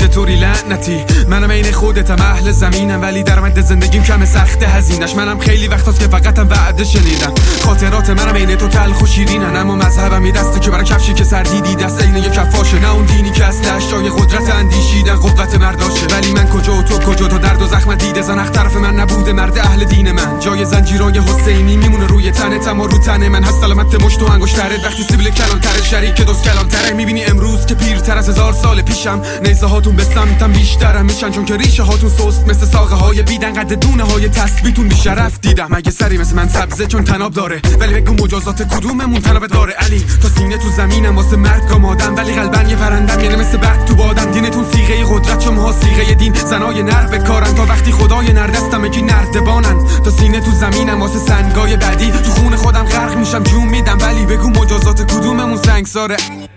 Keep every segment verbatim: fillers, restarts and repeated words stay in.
چطوری لعنتی؟ منم عین خودتم اهل زمینم، ولی درآمد زندگیم کم سخته هزینش. منم خیلی وقتاست که فقطم وعده شنیدم. خاطرات منم عین تو تلخ و شیرینن، اما مذهبم یه دسته که برای کفشی که سر دیدی دست عین یه کفاشه. نه اون دینی که اصلش جای قدرت اندیشیدن قوت مرداشه. ولی من کجا و تو کجا؟ تو درد و زخم دیده زن اخ طرف من نبوده مرد اهل دین من. جای زنجیرای حسینی میمونه روی تنت، اما رو تن من هست علامت مشت و انگشترت. وقتی سیبیل کلانتر شریک دوست کلانتره، میبینی امروز که پیرتر از هزار سال پیشم. نیزه هاتون به سمتم بیشترم میشن، چون که ریشه هاتون سست مثل ساقه های بیدن. قد دونه های تسبیتون بی شرف دیدم. مگه سری مثل من سبزه چون تناب داره؟ ولی بگو مجازات کدوممون تناب داره؟ علی تا سینه تو زمینم واسه مرگ آمادم، ولی قلبن یه پرندم یعنی مثل برق تو بادم. دینتون صیغه قدرت، شما صیغه دین. زنای نر به کارن تا وقتی خدای نر دستم کی نردبانن. تا سینه تو زمینم واسه سنگای بعدی، تو خون خودم غرق میشم جون میدم. ولی بگو مجازات کدوممون سنگساره؟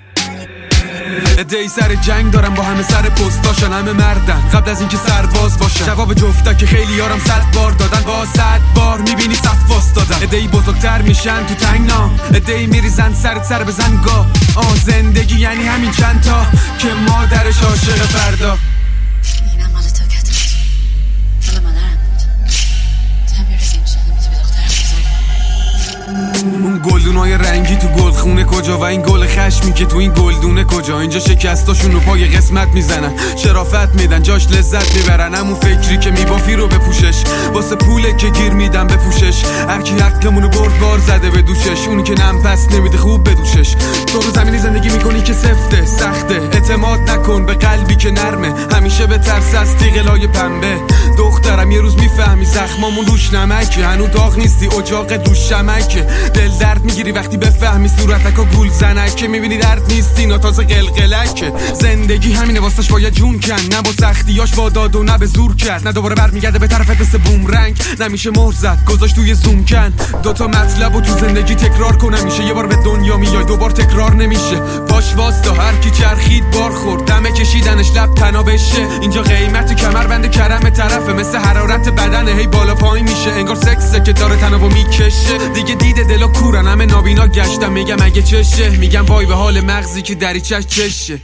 ادعی سر جنگ دارم با همه سر پستاشن، همه مردن قبل از اینکه سرباز باشن. جواب جفته که خیلی یارم صد بار دادن، با صد بار میبینی صف واسطادن. ادعی بزرگتر میشن تو تنگنا، ادعی میریزن سرت سر بزن گاه. آه زندگی یعنی همین چند تا که مادرش عاشق فردا. اینم مال تو کتش، مال مادرم بود. تو هم میریزی میشه نمیتونی به دخترم بزاری. اون گلدونای رنگی تو گلدخونه کجا؟ و این گل خشمی که تو این گلدونه کجا؟ اینجا شکستاشون رو پای قسمت میزنن، شرافت میدن جاش لذت میبرن. همون فکری که میبافی رو بپوشش، واسه پوله که گیر میدم بپوشش. هرکی حقمونو برد بار زده به دوشش، اونی که نم پس نمیده خوب بدوشش. تو رو زمینی زندگی میکنی که سفته سخته، اعتماد نکن به قلبی که نرمه. همیشه به ترس از تیغلای پنبه. دخترم یه روز میفهمی زخمامون روش نمکه، هنو داغ نیستی اجاق دوش شمکه. دل درد میگیری وقتی بفهمی صورتکا گول زنکه. میبینی درد نیستی نا تازه قلقلکه. زندگی همینه واسش باید جون کن، نه با سختیاش واداد و نه به زور کرد. نه دوباره برمیگرده به طرفت مثل بومرنگ، نمیشه مهر زد گذاشت توی زوم کن. دوتا مطلب و تو زندگی تکرار کنه میشه. یه بار به دنیا میای دوبار تکرار نمیشه. باش واستا هر کی چرخید بار خورد، دم کشیدنش لب تنا بشه. اینجا قیمت کمربند کرم طرفه، مثل حرارت بدنه هی بالا پایین میشه. انگار سکسه که داره تنابو میکشه. دیگه دیده دلا کورن همه نابینا گشتم. میگم اگه چشه، میگم وای به حال مغزی که دریچش چشه.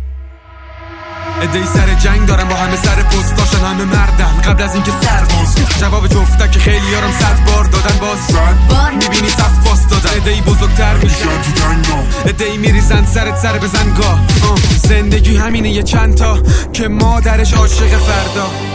ادعی سر جنگ دارم با همه سر پستاشن، همه مردن قبل از اینکه سرباز. جواب جفته که خیلی یارم صد بار دادن، باز صد بار میبینی صف واسطادن. ادعی بزرگتر میشن تو تنگنا، ادعی میریزن سرت سر بزن گاه. زندگی همینه یه چند تا که مادرش عاشق فردا.